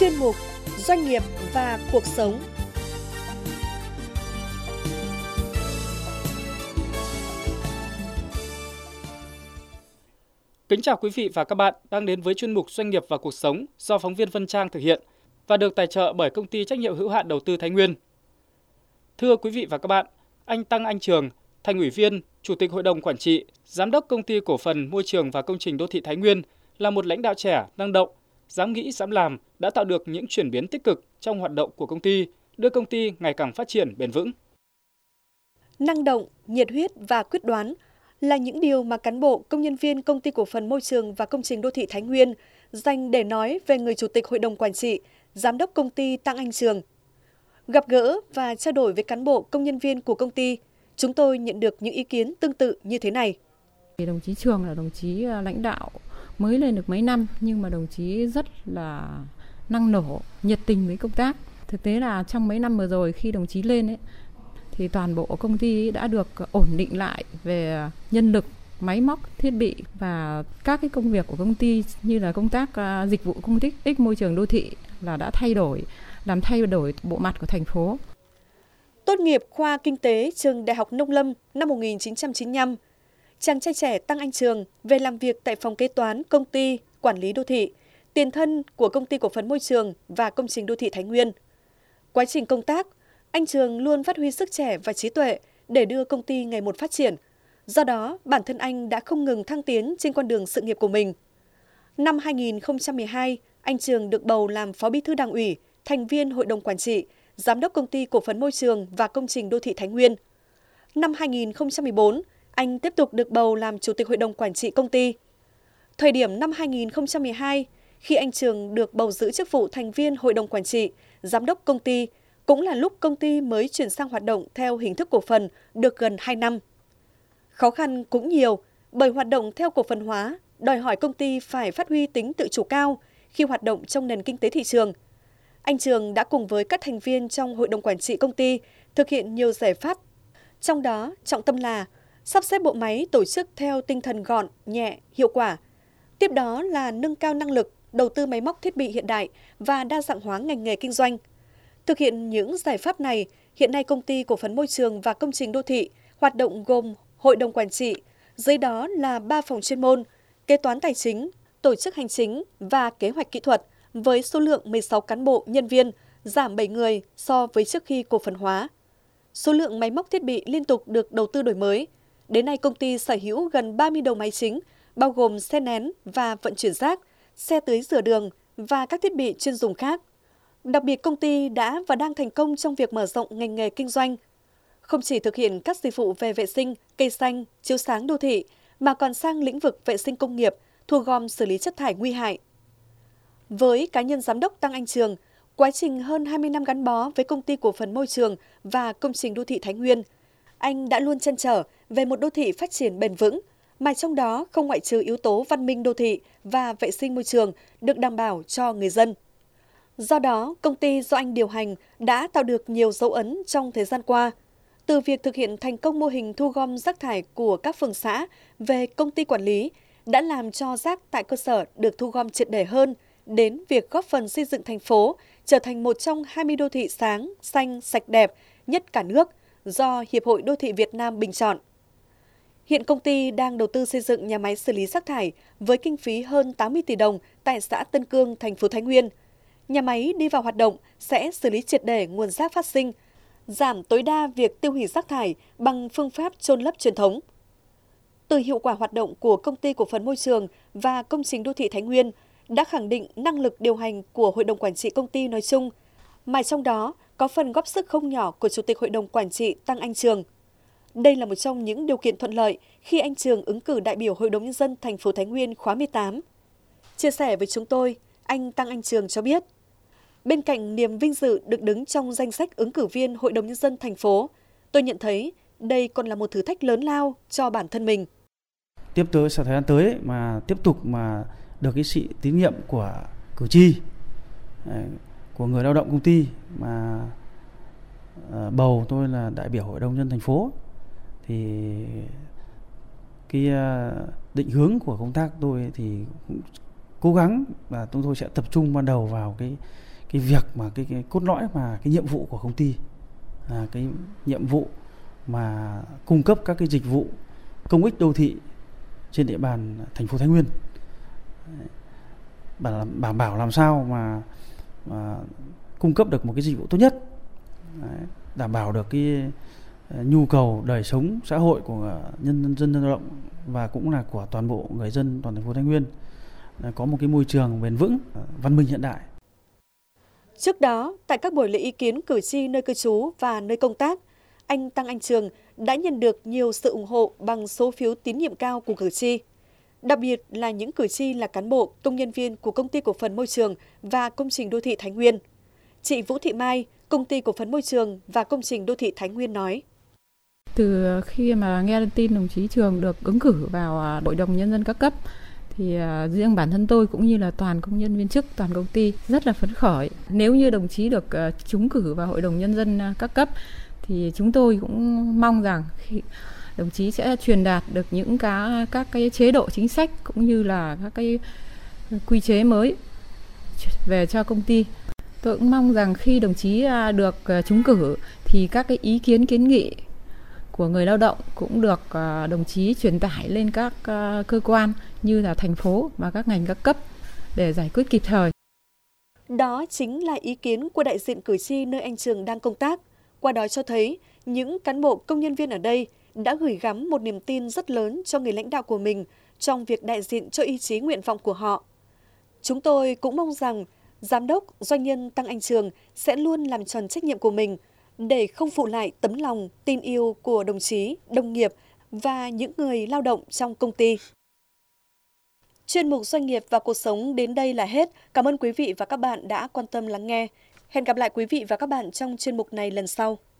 chuyên mục Doanh nghiệp và cuộc sống. Kính chào quý vị và các bạn đang đến với chuyên mục Doanh nghiệp và cuộc sống do phóng viên Vân Trang thực hiện và được tài trợ bởi Công ty Trách nhiệm hữu hạn Đầu tư Thái Nguyên. Thưa quý vị và các bạn, anh Tăng Anh Trường, Thành ủy viên, Chủ tịch Hội đồng Quản trị, Giám đốc Công ty Cổ phần Môi trường và Công trình Đô thị Thái Nguyên là một lãnh đạo trẻ, năng động, dám nghĩ, dám làm đã tạo được những chuyển biến tích cực trong hoạt động của công ty, đưa công ty ngày càng phát triển bền vững. Năng động, nhiệt huyết và quyết đoán là những điều mà cán bộ, công nhân viên Công ty Cổ phần Môi trường và Công trình Đô thị Thái Nguyên dành để nói về người Chủ tịch Hội đồng Quản trị, Giám đốc công ty Tăng Anh Trường. Gặp gỡ và trao đổi với cán bộ, công nhân viên của công ty, chúng tôi nhận được những ý kiến tương tự như thế này. Đồng chí Trường là đồng chí lãnh đạo mới lên được mấy năm nhưng mà đồng chí rất là năng nổ, nhiệt tình với công tác. Thực tế là trong mấy năm vừa rồi khi đồng chí lên thì toàn bộ công ty đã được ổn định lại về nhân lực, máy móc, thiết bị và các cái công việc của công ty như là công tác dịch vụ công ích môi trường đô thị là đã làm thay đổi bộ mặt của thành phố. Tốt nghiệp khoa Kinh tế trường Đại học Nông Lâm năm 1995, chàng trai trẻ Tăng Anh Trường về làm việc tại phòng kế toán công ty quản lý đô thị, tiền thân của Công ty Cổ phần Môi trường và Công trình Đô thị Thái Nguyên. Quá trình công tác, anh Trường luôn phát huy sức trẻ và trí tuệ để đưa công ty ngày một phát triển. Do đó, bản thân anh đã không ngừng thăng tiến trên con đường sự nghiệp của mình. Năm 2012, anh Trường được bầu làm Phó Bí thư Đảng ủy, thành viên Hội đồng Quản trị, Giám đốc Công ty Cổ phần Môi trường và Công trình Đô thị Thái Nguyên. Năm 2014, anh tiếp tục được bầu làm Chủ tịch Hội đồng Quản trị công ty. Thời điểm năm 2012, khi anh Trường được bầu giữ chức vụ thành viên Hội đồng Quản trị, Giám đốc công ty, cũng là lúc công ty mới chuyển sang hoạt động theo hình thức cổ phần được gần 2 năm. Khó khăn cũng nhiều bởi hoạt động theo cổ phần hóa đòi hỏi công ty phải phát huy tính tự chủ cao khi hoạt động trong nền kinh tế thị trường. Anh Trường đã cùng với các thành viên trong Hội đồng Quản trị công ty thực hiện nhiều giải pháp. Trong đó, trọng tâm là sắp xếp bộ máy tổ chức theo tinh thần gọn, nhẹ, hiệu quả. Tiếp đó là nâng cao năng lực, đầu tư máy móc thiết bị hiện đại và đa dạng hóa ngành nghề kinh doanh. Thực hiện những giải pháp này, hiện nay Công ty Cổ phần Môi trường và Công trình Đô thị hoạt động gồm Hội đồng Quản trị, dưới đó là 3 phòng chuyên môn, kế toán tài chính, tổ chức hành chính và kế hoạch kỹ thuật với số lượng 16 cán bộ nhân viên, giảm 7 người so với trước khi cổ phần hóa. Số lượng máy móc thiết bị liên tục được đầu tư đổi mới. Đến nay công ty sở hữu gần 30 đầu máy chính, bao gồm xe nén và vận chuyển rác, xe tưới rửa đường và các thiết bị chuyên dùng khác. Đặc biệt công ty đã và đang thành công trong việc mở rộng ngành nghề kinh doanh. Không chỉ thực hiện các dịch vụ về vệ sinh, cây xanh, chiếu sáng đô thị, mà còn sang lĩnh vực vệ sinh công nghiệp, thu gom xử lý chất thải nguy hại. Với cá nhân Giám đốc Tăng Anh Trường, quá trình hơn 20 năm gắn bó với Công ty Cổ phần Môi trường và Công trình Đô thị Thái Nguyên, anh đã luôn trăn trở về một đô thị phát triển bền vững, mà trong đó không ngoại trừ yếu tố văn minh đô thị và vệ sinh môi trường được đảm bảo cho người dân. Do đó, công ty do anh điều hành đã tạo được nhiều dấu ấn trong thời gian qua. Từ việc thực hiện thành công mô hình thu gom rác thải của các phường xã về công ty quản lý đã làm cho rác tại cơ sở được thu gom triệt để hơn, đến việc góp phần xây dựng thành phố trở thành một trong 20 đô thị sáng, xanh, sạch đẹp nhất cả nước do Hiệp hội Đô thị Việt Nam bình chọn. Hiện công ty đang đầu tư xây dựng nhà máy xử lý rác thải với kinh phí hơn 80 tỷ đồng tại xã Tân Cương, thành phố Thái Nguyên. Nhà máy đi vào hoạt động sẽ xử lý triệt để nguồn rác phát sinh, giảm tối đa việc tiêu hủy rác thải bằng phương pháp chôn lấp truyền thống. Từ hiệu quả hoạt động của Công ty Cổ phần Môi trường và Công trình Đô thị Thái Nguyên đã khẳng định năng lực điều hành của Hội đồng Quản trị công ty nói chung, mà trong đó có phần góp sức không nhỏ của Chủ tịch Hội đồng Quản trị Tăng Anh Trường. Đây là một trong những điều kiện thuận lợi khi anh Trường ứng cử đại biểu Hội đồng Nhân dân thành phố Thái Nguyên khóa 18. Chia sẻ với chúng tôi, anh Tăng Anh Trường cho biết, bên cạnh niềm vinh dự được đứng trong danh sách ứng cử viên Hội đồng Nhân dân thành phố, tôi nhận thấy đây còn là một thử thách lớn lao cho bản thân mình. Tiếp tới thời gian tới mà tiếp tục mà được cái sự tín nhiệm của cử tri, của người lao động công ty mà bầu tôi là đại biểu Hội đồng Nhân dân thành phố, thì cái định hướng của công tác tôi thì cũng cố gắng và chúng tôi sẽ tập trung ban đầu vào cái cái việc mà cái cốt lõi mà cái nhiệm vụ của công ty, cái nhiệm vụ mà cung cấp các cái dịch vụ công ích đô thị trên địa bàn thành phố Thái Nguyên, đảm bảo làm sao mà cung cấp được một cái dịch vụ tốt nhất, đảm bảo được cái nhu cầu đời sống xã hội của nhân dân lao động và cũng là của toàn bộ người dân toàn thành phố Thái Nguyên, có một cái môi trường bền vững, văn minh hiện đại. Trước đó, tại các buổi lấy ý kiến cử tri nơi cư trú và nơi công tác, anh Tăng Anh Trường đã nhận được nhiều sự ủng hộ bằng số phiếu tín nhiệm cao của cử tri. Đặc biệt là những cử tri là cán bộ, công nhân viên của Công ty Cổ phần Môi trường và Công trình Đô thị Thái Nguyên. Chị Vũ Thị Mai, Công ty Cổ phần Môi trường và Công trình Đô thị Thái Nguyên nói: Từ khi mà nghe tin đồng chí Trường được ứng cử vào Hội đồng Nhân dân các cấp, thì riêng bản thân tôi cũng như là toàn công nhân viên chức, toàn công ty rất là phấn khởi. Nếu như đồng chí được trúng cử vào Hội đồng Nhân dân các cấp, thì chúng tôi cũng mong rằng đồng chí sẽ truyền đạt được những các cái chế độ chính sách cũng như là các cái quy chế mới về cho công ty. Tôi cũng mong rằng khi đồng chí được trúng cử thì các cái ý kiến kiến nghị của người lao động cũng được đồng chí truyền tải lên các cơ quan như là thành phố và các ngành các cấp để giải quyết kịp thời. Đó chính là ý kiến của đại diện cử tri nơi anh Trường đang công tác. Qua đó cho thấy những cán bộ công nhân viên ở đây đã gửi gắm một niềm tin rất lớn cho người lãnh đạo của mình trong việc đại diện cho ý chí nguyện vọng của họ. Chúng tôi cũng mong rằng Giám đốc, doanh nhân Tăng Anh Trường sẽ luôn làm tròn trách nhiệm của mình để không phụ lại tấm lòng, tin yêu của đồng chí, đồng nghiệp và những người lao động trong công ty. Chuyên mục Doanh nghiệp và cuộc sống đến đây là hết. Cảm ơn quý vị và các bạn đã quan tâm lắng nghe. Hẹn gặp lại quý vị và các bạn trong chuyên mục này lần sau.